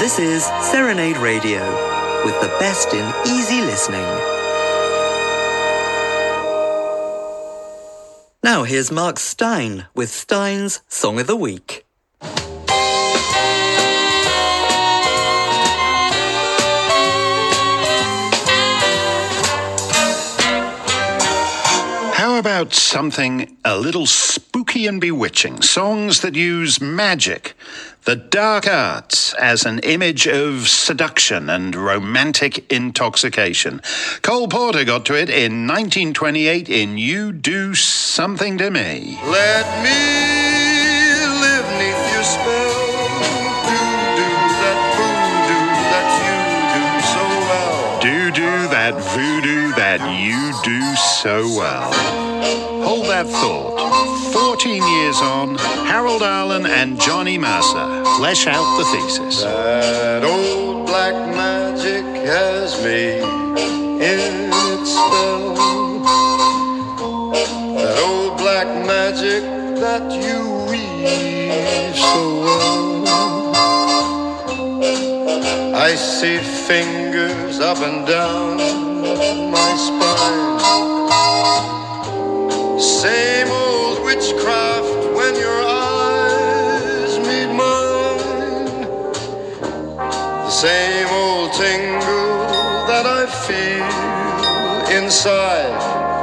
This is Serenade Radio, with the best in easy listening. Now here's Mark Stein with Stein's Song of the Week. How about something a little spooky and bewitching? Songs that use magic, the dark arts as an image of seduction and romantic intoxication. Cole Porter got to it in 1928 in You Do Something to Me. Let me live 'neath your spell. Do that voodoo that you do so well. Do that voodoo that you do so well. Hold that thought. 14 years on, Harold Arlen and Johnny Mercer flesh out the thesis. That old black magic has me in its spell. That old black magic that you weave so well. I see fingers up and down my spine. Same old witchcraft when your eyes meet mine. The same old tingle that I feel inside.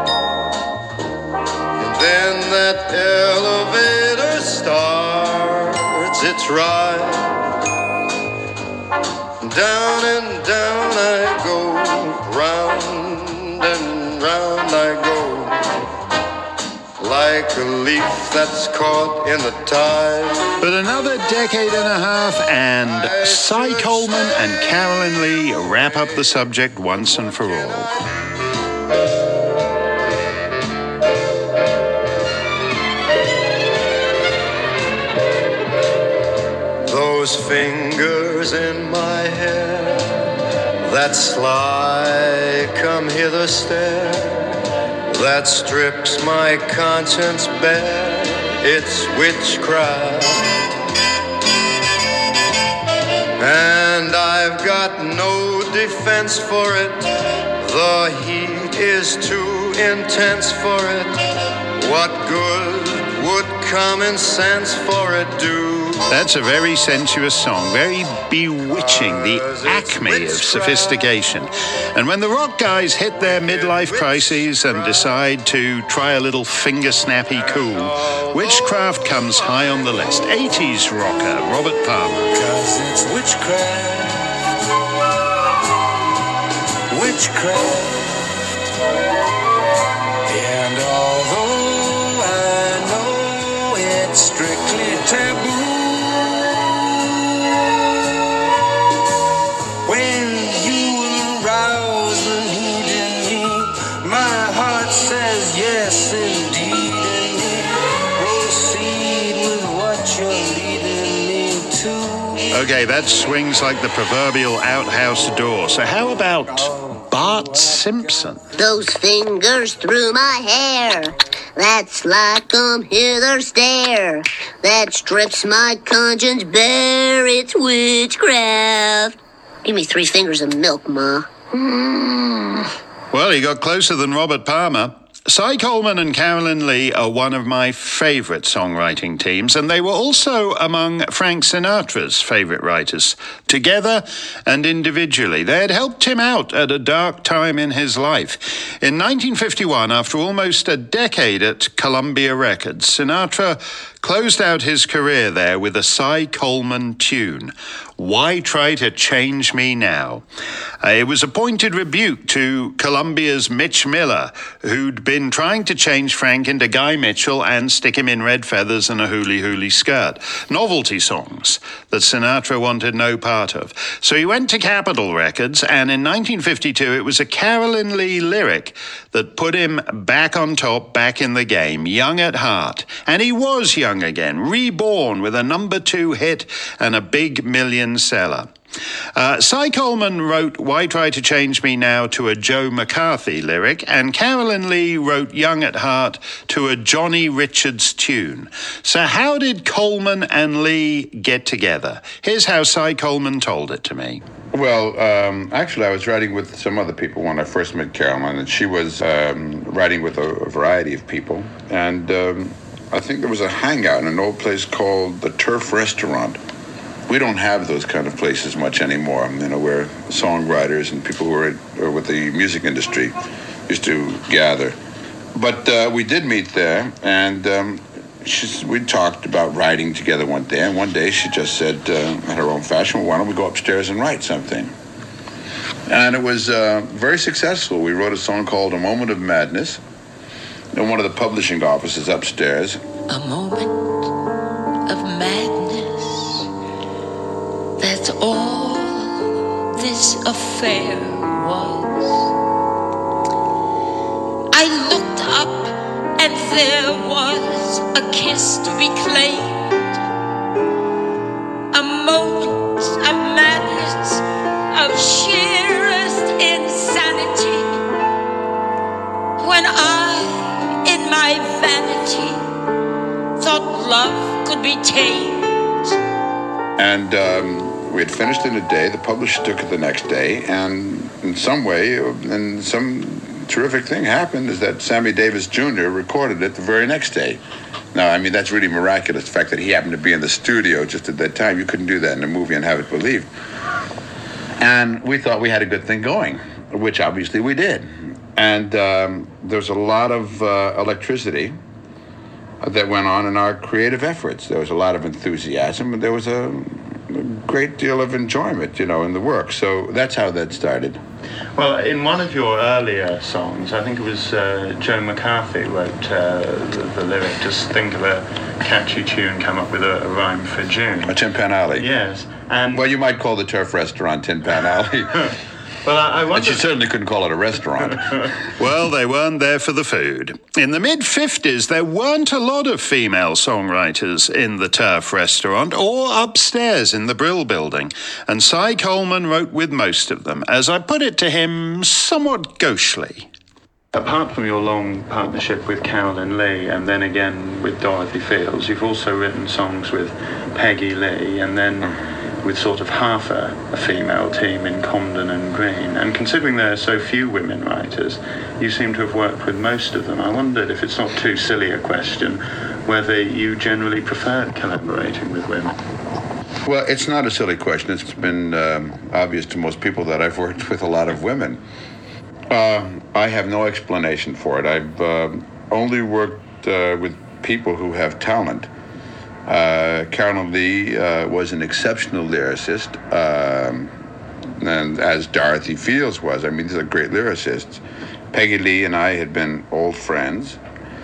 And then that elevator starts its ride. Down and down I go, round and round I go. Like a leaf that's caught in the tide. But another decade and a half, and Cy Coleman and Carolyn Lee wrap up the subject once and for all. Those fingers in my hair, that sly come hither stare, that strips my conscience bare, it's witchcraft. And I've got no defense for it, the heat is too intense for it. What good would common sense for it do? That's a very sensuous song, very bewitching, the acme of sophistication. And when the rock guys hit their midlife crises and decide to try a little finger-snappy cool, Witchcraft comes high on the list. 80s rocker Robert Palmer. 'Cause it's witchcraft, witchcraft. And although I know it's strictly taboo, when you arouse the need in me, my heart says yes indeed. Proceed with what you're leading me to. Okay, that swings like the proverbial outhouse door. So how about Bart Simpson? Those fingers through my hair, that's like hither stare, that strips my conscience bare, it's witchcraft. Give me 3 fingers of milk, Ma. Well, he got closer than Robert Palmer. Cy Coleman and Carolyn Lee are one of my favorite songwriting teams, and they were also among Frank Sinatra's favorite writers, together and individually. They had helped him out at a dark time in his life. In 1951, after almost a decade at Columbia Records, Sinatra closed out his career there with a Cy Coleman tune, Why Try to Change Me Now? It was a pointed rebuke to Columbia's Mitch Miller, who'd been trying to change Frank into Guy Mitchell and stick him in red feathers and a hooly-hooly skirt. Novelty songs that Sinatra wanted no part of. So he went to Capitol Records, and in 1952 it was a Carolyn Lee lyric that put him back on top, back in the game, young at heart. And he was young again, reborn with a number 2 hit and a big million seller. Cy Coleman wrote Why Try to Change Me Now to a Joe McCarthy lyric, and Carolyn Lee wrote Young at Heart to a Johnny Richards tune. So how did Coleman and Lee get together? Here's how Cy Coleman told it to me. Well, actually, I was writing with some other people when I first met Carolyn, and she was writing with a variety of people. And I think there was a hangout in an old place called the Turf Restaurant. We don't have those kind of places much anymore, where songwriters and people who are with the music industry used to gather. But we did meet there, and we talked about writing together one day, and one day she just said, in her own fashion, well, why don't we go upstairs and write something? And it was very successful. We wrote a song called A Moment of Madness in one of the publishing offices upstairs. A moment of madness. That's all this affair was. I looked up and there was a kiss to be claimed. A moment of madness, of sheerest insanity. When I, in my vanity, thought love could be tamed. And we had finished in a day. The publisher took it the next day, and in some way, and some terrific thing happened, is that Sammy Davis Jr. recorded it the very next day. Now, that's really miraculous, the fact that he happened to be in the studio just at that time. You couldn't do that in a movie and have it believed. And we thought we had a good thing going, which obviously we did. And there's a lot of electricity that went on in our creative efforts. There was a lot of enthusiasm, and there was a great deal of enjoyment, in the work. So that's how that started. Well, in one of your earlier songs, I think it was Joe McCarthy wrote the lyric, just think of a catchy tune, come up with a rhyme for June. A Tin Pan Alley. Yes. And well, you might call the Turf Restaurant Tin Pan Alley. Well, I wonder... But you certainly couldn't call it a restaurant. Well, they weren't there for the food. In the mid-50s, there weren't a lot of female songwriters in the Turf Restaurant or upstairs in the Brill Building, and Cy Coleman wrote with most of them, as I put it to him, somewhat gauchely. Apart from your long partnership with Carolyn Lee and then again with Dorothy Fields, you've also written songs with Peggy Lee and then with sort of half a female team in Comden and Green. And considering there are so few women writers, you seem to have worked with most of them. I wondered, if it's not too silly a question, whether you generally preferred collaborating with women. Well, it's not a silly question. It's been obvious to most people that I've worked with a lot of women. I have no explanation for it. I've only worked with people who have talent. Carolyn Lee was an exceptional lyricist, and as Dorothy Fields was. These are great lyricists. Peggy Lee and I had been old friends.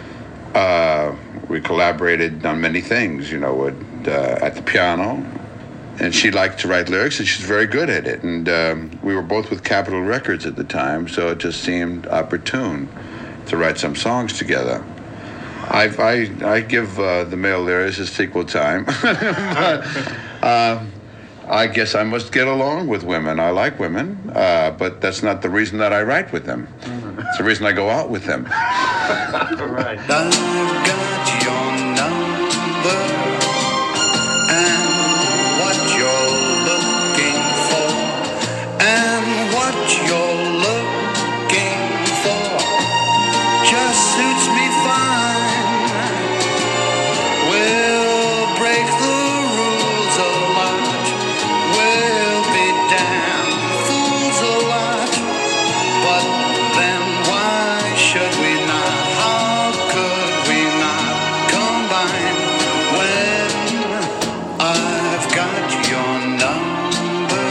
We collaborated on many things, at the piano, and she liked to write lyrics, and she's very good at it. And we were both with Capitol Records at the time, so it just seemed opportune to write some songs together. I give the male lyricists equal time. I guess I must get along with women. I like women, but that's not the reason that I write with them. It's the reason I go out with them. Right. I've got your number and what you're looking for, and what you're looking for just suits me fine. We'll break the rules a lot, we'll be damn fools a lot, but then why should we not? How could we not combine when I've got your number?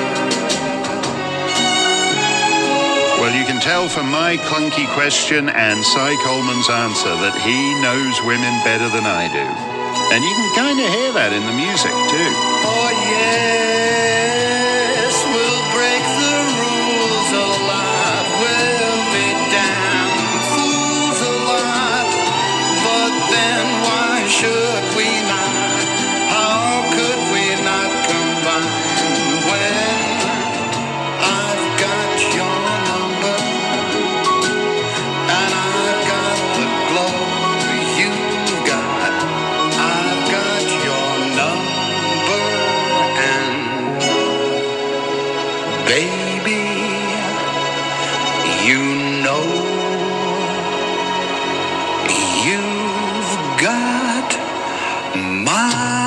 Well, you can tell from my clunky question and Cy Coleman's answer that he knows women better than I do. And you can kind of hear that in the music, too. Oh yes, we'll break the rules a lot, we'll be damn fools a lot, but then why should we not? How could we not combine when Baby, you know you've got my.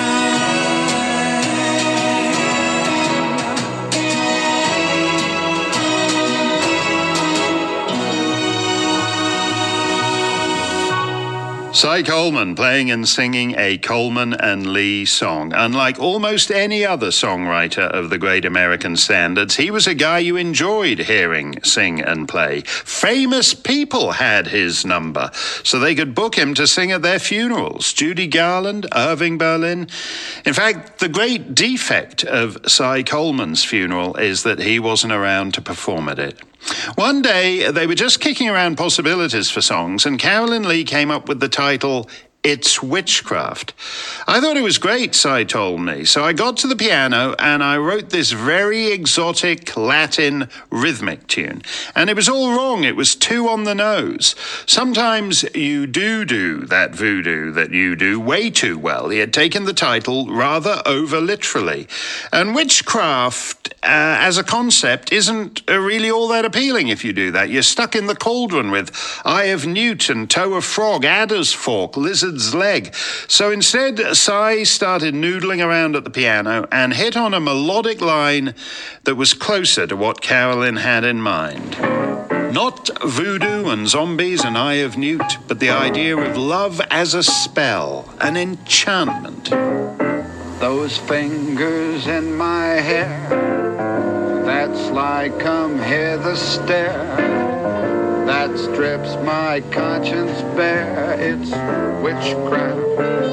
Cy Coleman playing and singing a Coleman and Lee song. Unlike almost any other songwriter of the great American standards, he was a guy you enjoyed hearing sing and play. Famous people had his number, so they could book him to sing at their funerals. Judy Garland, Irving Berlin. In fact, the great defect of Cy Coleman's funeral is that he wasn't around to perform at it. One day, they were just kicking around possibilities for songs, and Carolyn Lee came up with the title, It's Witchcraft. I thought it was great, Cy told me, so I got to the piano and I wrote this very exotic Latin rhythmic tune. And it was all wrong, it was too on the nose. Sometimes you do that voodoo that you do way too well. He had taken the title rather over literally. And witchcraft, as a concept, isn't really all that appealing if you do that. You're stuck in the cauldron with Eye of Newt and Toe of Frog, Adder's Fork, Lizard's Leg. So instead, Cy started noodling around at the piano and hit on a melodic line that was closer to what Carolyn had in mind. Not voodoo and zombies and Eye of Newt, but the idea of love as a spell, an enchantment. Those fingers in my hair, that's like come hither stare, that strips my conscience bare, it's witchcraft.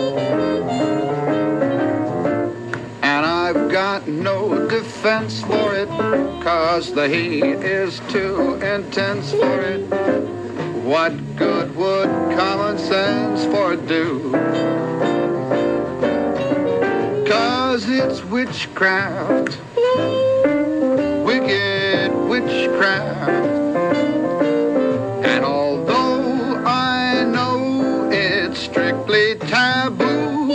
And I've got no defense for it, 'cause the heat is too intense for it. What good would common sense for do? 'Cause it's witchcraft, wicked witchcraft. And although I know it's strictly taboo,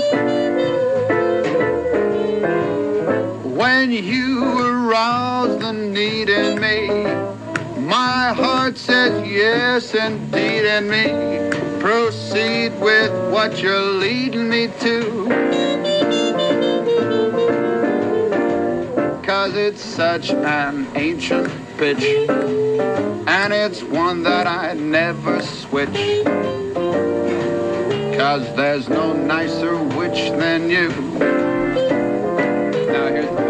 when you arouse the need in me, my heart says yes indeed in me. Proceed with what you're leading me to. 'Cause it's such an ancient pitch, and it's one that I never switch. 'Cause there's no nicer witch than you. Now here's the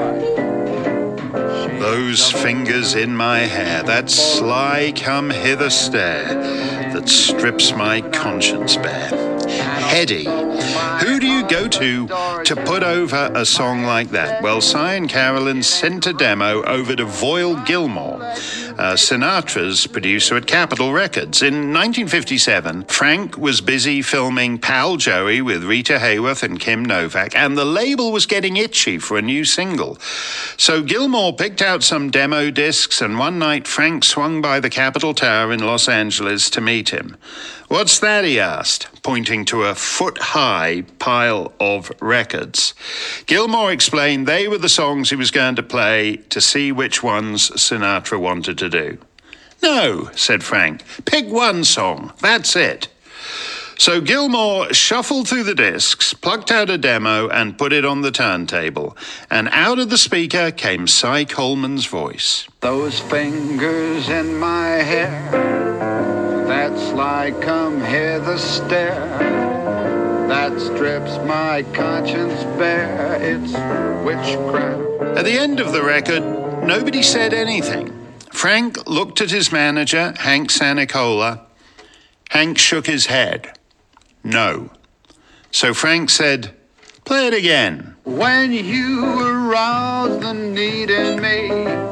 part. Those fingers in my hair, that sly come hither stare, that strips my conscience bare. Heady. Who do you go to put over a song like that? Well, Cy and Carolyn sent a demo over to Voyle Gilmore, Sinatra's producer at Capitol Records. In 1957, Frank was busy filming Pal Joey with Rita Hayworth and Kim Novak, and the label was getting itchy for a new single. So Gilmore picked out some demo discs, and one night Frank swung by the Capitol Tower in Los Angeles to meet him. "What's that?" he asked, pointing to a foot-high pile of records. Gilmore explained they were the songs he was going to play to see which ones Sinatra wanted to do. "No," said Frank, "pick one song, that's it." So Gilmore shuffled through the discs, plucked out a demo, and put it on the turntable. And out of the speaker came Cy Coleman's voice. Those fingers in my hair, that's like come hither stare, that strips my conscience bare, it's witchcraft. At the end of the record, nobody said anything. Frank looked at his manager, Hank Sanicola. Hank shook his head. No. So Frank said, "Play it again." When you arouse the need in me,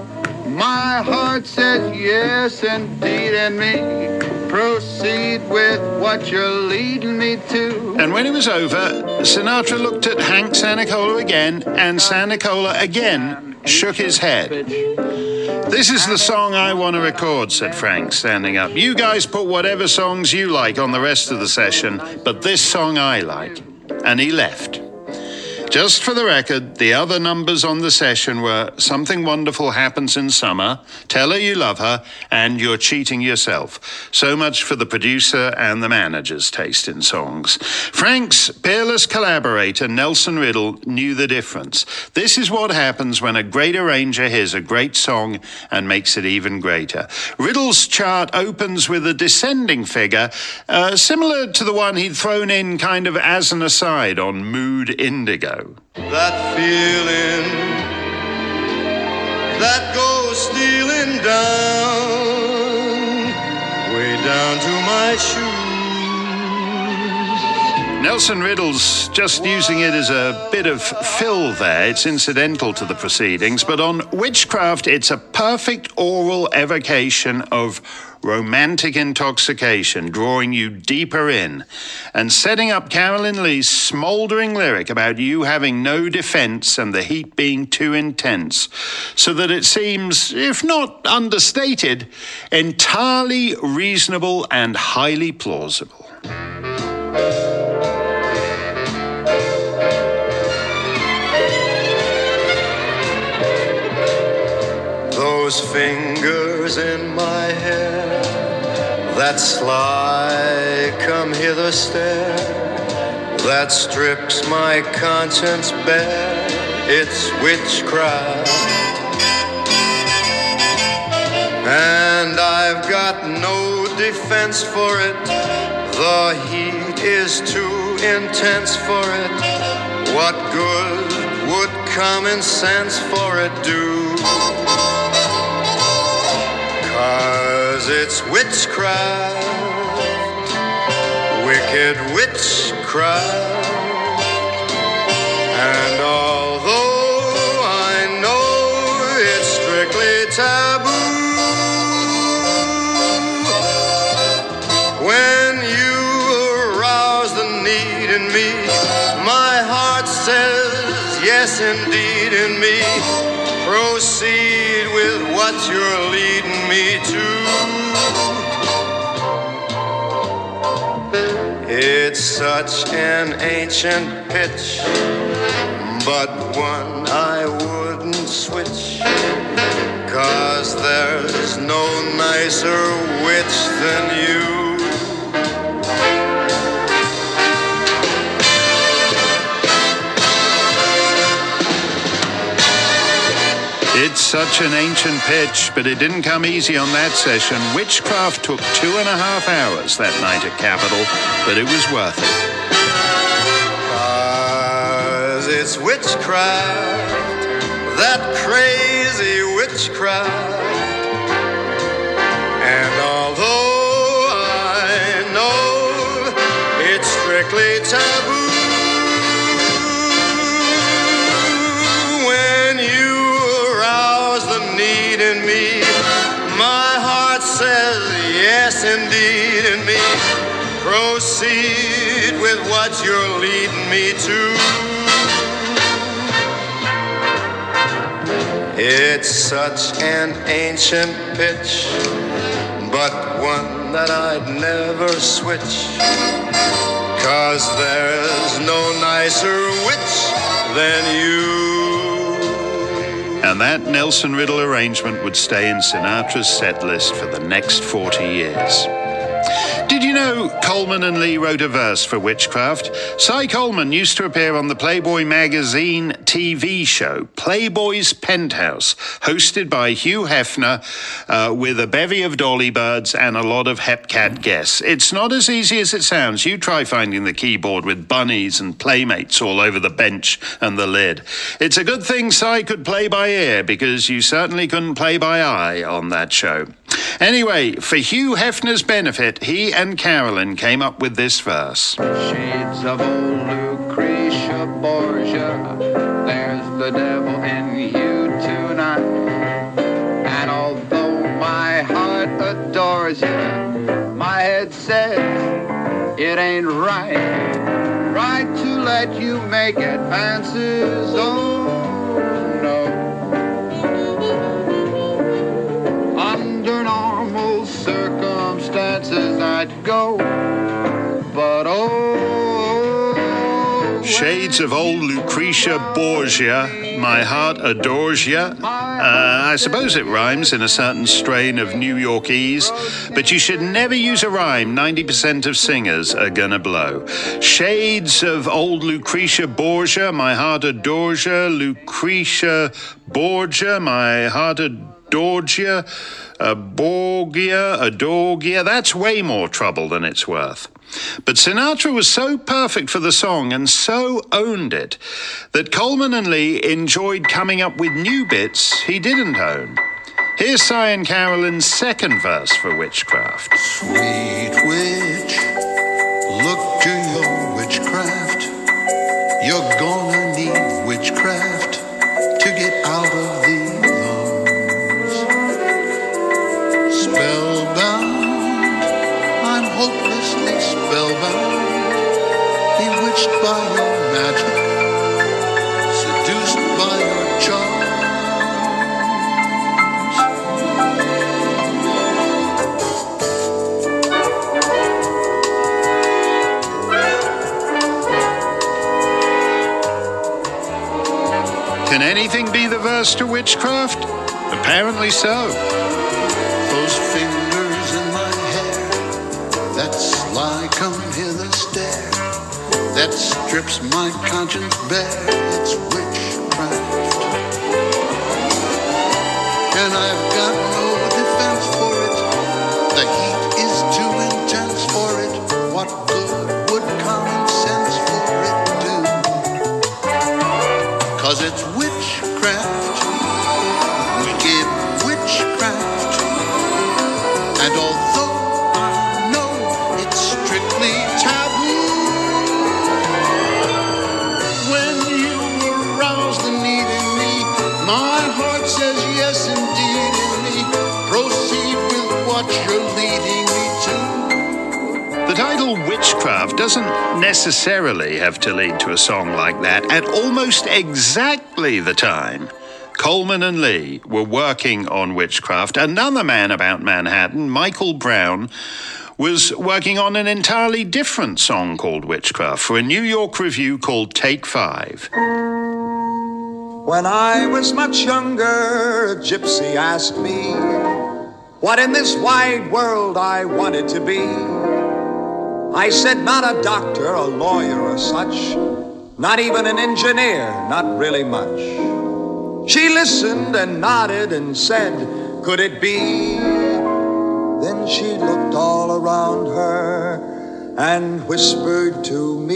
my heart says yes indeed in me. Proceed with what you're leading me to. And when it was over, Sinatra looked at Hank Sanicola again, and Sanicola again shook his head. "This is the song I want to record," said Frank, standing up. "You guys put whatever songs you like on the rest of the session, but this song I like." And he left. Just for the record, the other numbers on the session were Something Wonderful Happens in Summer, Tell Her You Love Her, and You're Cheating Yourself. So much for the producer and the manager's taste in songs. Frank's peerless collaborator, Nelson Riddle, knew the difference. This is what happens when a great arranger hears a great song and makes it even greater. Riddle's chart opens with a descending figure, similar to the one he'd thrown in kind of as an aside on Mood Indigo. That feeling that goes stealing down, way down to my shoes. Nelson Riddle's just using it as a bit of fill there. It's incidental to the proceedings, but on Witchcraft, it's a perfect oral evocation of romantic intoxication, drawing you deeper in, and setting up Carolyn Lee's smouldering lyric about you having no defense and the heat being too intense, so that it seems, if not understated, entirely reasonable and highly plausible. Those fingers in my hair, that sly come hither stare, that strips my conscience bare, it's witchcraft. And I've got no defense for it, the heat is too intense for it. What good would common sense for it do? 'Cause it's witchcraft, wicked witchcraft. And although I know it's strictly taboo, when you arouse the need in me, my heart says yes indeed in me. Proceed with what you're leading me to. It's such an ancient pitch, but one I wouldn't switch, 'cause there's no nicer witch than you. It's such an ancient pitch, but it didn't come easy on that session. Witchcraft took 2.5 hours that night at Capitol, but it was worth it. 'Cause it's witchcraft, that crazy witchcraft. And although I know it's strictly taboo, in me, my heart says yes indeed in me. Proceed with what you're leading me to. It's such an ancient pitch, but one that I'd never switch, 'cause there's no nicer witch than you. And that Nelson Riddle arrangement would stay in Sinatra's set list for the next 40 years. Did you know Coleman and Lee wrote a verse for Witchcraft? Cy Coleman used to appear on the Playboy magazine TV show, Playboy's Penthouse, hosted by Hugh Hefner, with a bevy of dolly birds and a lot of Hepcat guests. It's not as easy as it sounds. You try finding the keyboard with bunnies and playmates all over the bench and the lid. It's a good thing Cy could play by ear, because you certainly couldn't play by eye on that show. Anyway, for Hugh Hefner's benefit, he and Carolyn came up with this verse. Shades of old Lucretia Borgia, there's the devil in you tonight. And although my heart adores you, my head says it ain't right to let you make advances. Oh no. Under normal circumstances I'd go, but oh, Shades Shades of old Lucretia Borgia, My Heart Adores Ya. I suppose it rhymes in a certain strain of New Yorkese, but you should never use a rhyme. 90% of singers are gonna blow. Shades of old Lucretia Borgia, My Heart Adores Ya. Lucretia Borgia, My Heart Adores Ya. Adorgia. That's way more trouble than it's worth. But Sinatra was so perfect for the song and so owned it that Coleman and Lee enjoyed coming up with new bits he didn't own. Here's Cy and Carolyn's second verse for Witchcraft. Sweet witch, look to your witchcraft. You're gonna need witchcraft to get out of these arms. Spellbound, I'm hopelessly spellbound, bewitched by your magic, seduced by your charms. Can anything be the verse to Witchcraft? Apparently so. Those fingers in my hair, that sly come hither stare, that strips my conscience bare, it's witchcraft. And I've got no defense for it, the heat is too intense for it, what good would common sense for it do? 'Cause it's witchcraft, wicked witchcraft, and although I know it's strictly taboo, when you arouse the need in me, my heart says yes indeed in me, proceed with what you're leading me to. The title Witchcraft doesn't necessarily have to lead to a song like that. At almost exactly the time Coleman and Lee were working on Witchcraft, another man about Manhattan, Michael Brown, was working on an entirely different song called Witchcraft for a New York review called Take 5. When I was much younger, a gypsy asked me what in this wide world I wanted to be. I said not a doctor, a lawyer or such, not even an engineer, not really much. She listened and nodded and said, could it be? Then she looked all around her and whispered to me,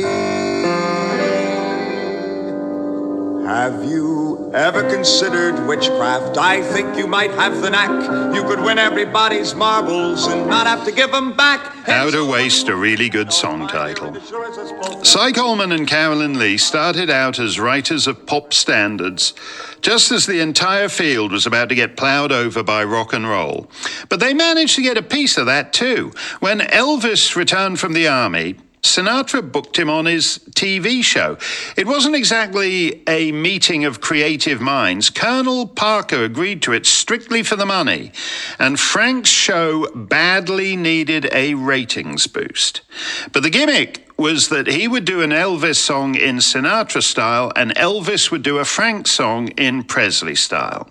have you ever considered witchcraft? I think you might have the knack. You could win everybody's marbles and not have to give them back. How to waste a really good song title. Cy Coleman and Carolyn Lee started out as writers of pop standards, just as the entire field was about to get plowed over by rock and roll. But they managed to get a piece of that too. When Elvis returned from the army, Sinatra booked him on his TV show. It wasn't exactly a meeting of creative minds. Colonel Parker agreed to it strictly for the money, and Frank's show badly needed a ratings boost. But the gimmick was that he would do an Elvis song in Sinatra style, and Elvis would do a Frank song in Presley style.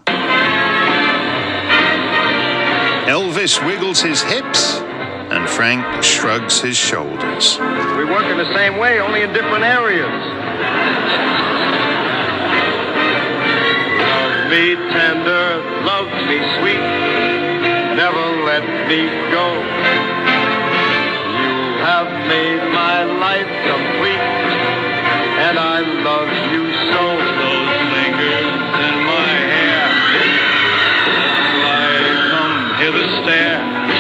Elvis wiggles his hips, and Frank shrugs his shoulders. We work in the same way, only in different areas. Love me tender, love me sweet, never let me go. You have made my life complete, and I love you so. Those fingers in my hair, like come hither stare,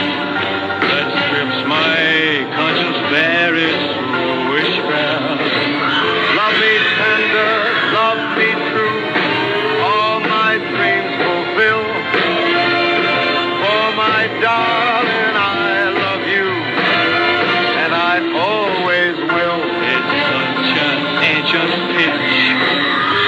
my conscience bare is witchcraft. Love me tender, love me true, all my dreams fulfill. For my darling, I love you, and I always will. It's such an ancient pitch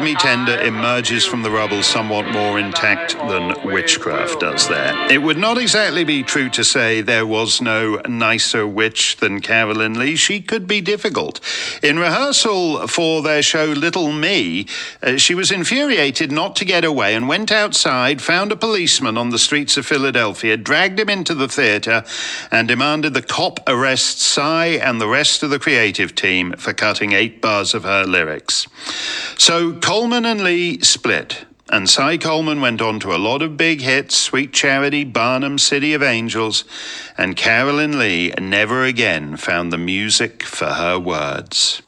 Me Tender emerges from the rubble somewhat more intact than Witchcraft does there. It would not exactly be true to say there was no nicer witch than Carolyn Lee. She could be difficult. In rehearsal for their show Little Me, she was infuriated not to get away and went outside, found a policeman on the streets of Philadelphia, dragged him into the theatre, and demanded the cop arrest Cy and the rest of the creative team for cutting 8 bars of her lyrics. So Coleman and Lee split, and Cy Coleman went on to a lot of big hits, Sweet Charity, Barnum, City of Angels, and Carolyn Lee never again found the music for her words.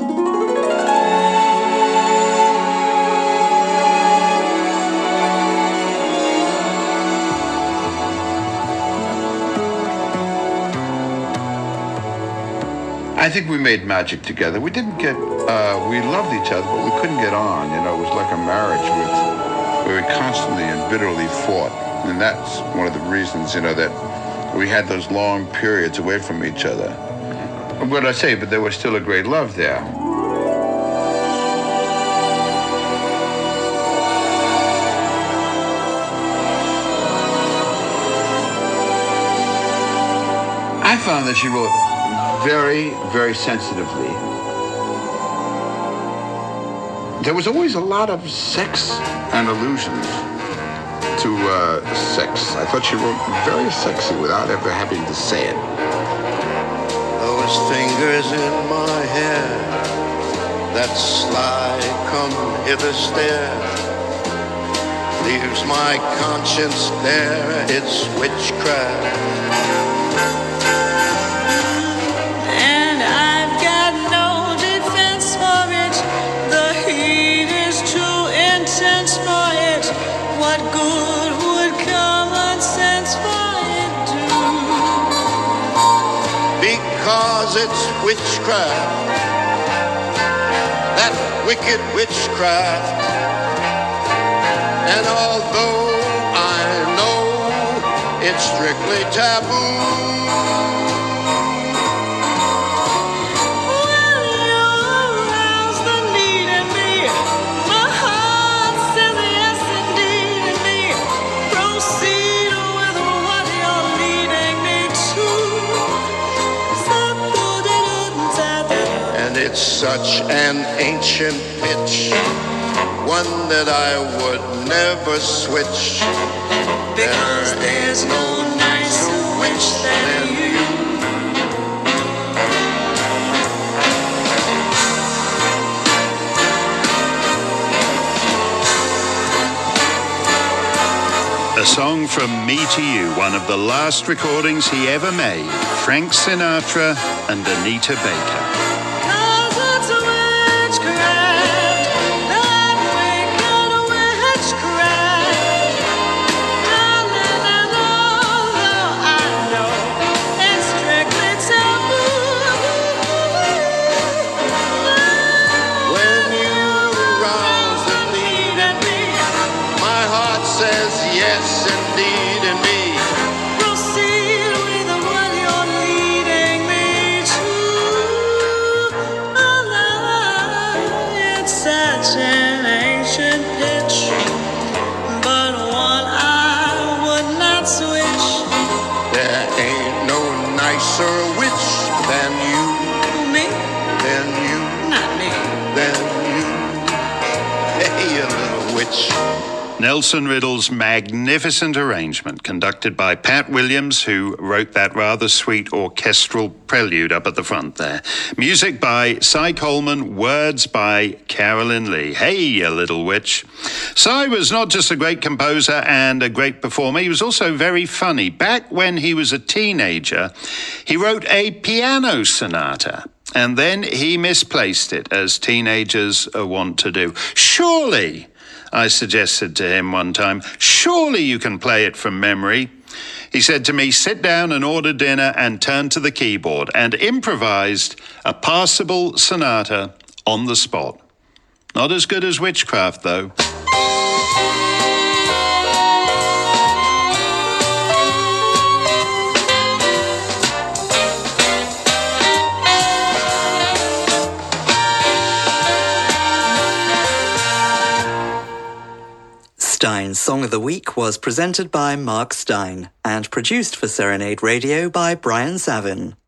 I think we made magic together. We didn't get, we loved each other, but we couldn't get on. You know, it was like a marriage where we constantly and bitterly fought. And that's one of the reasons, you know, that we had those long periods away from each other. What I say, but there was still a great love there. I found that she wrote very, very sensitively. There was always a lot of sex and allusions to sex. I thought she wrote very sexy without ever having to say it. Those fingers in my hair, that sly come hither stare, leaves my conscience bare. It's witchcraft. What good would common sense for it do? Because it's witchcraft, that wicked witchcraft. And although I know it's strictly taboo, it's such an ancient pitch, one that I would never switch. Because there's no nicer witch than you. A song from Me to You, one of the last recordings he ever made, Frank Sinatra and Anita Baker. yes, indeed, in me. Proceed with what you're leading me to. It's such an ancient pitch, but one I would not switch. There ain't no nicer witch than you. Me? Than you. Not me. Than you. Hey, you little witch. Nelson Riddle's magnificent arrangement, conducted by Pat Williams, who wrote that rather sweet orchestral prelude up at the front there. Music by Cy Coleman, words by Carolyn Lee. Hey, you little witch. Cy was not just a great composer and a great performer, he was also very funny. Back when he was a teenager, he wrote a piano sonata. And then he misplaced it, as teenagers want to do. Surely, I suggested to him one time, surely you can play it from memory. He said to me, sit down and order dinner and turn to the keyboard, and improvised a passable sonata on the spot. Not as good as Witchcraft, though. Serenade's Song of the Week was presented by Mark Stein and produced for Serenade Radio by Brian Savin.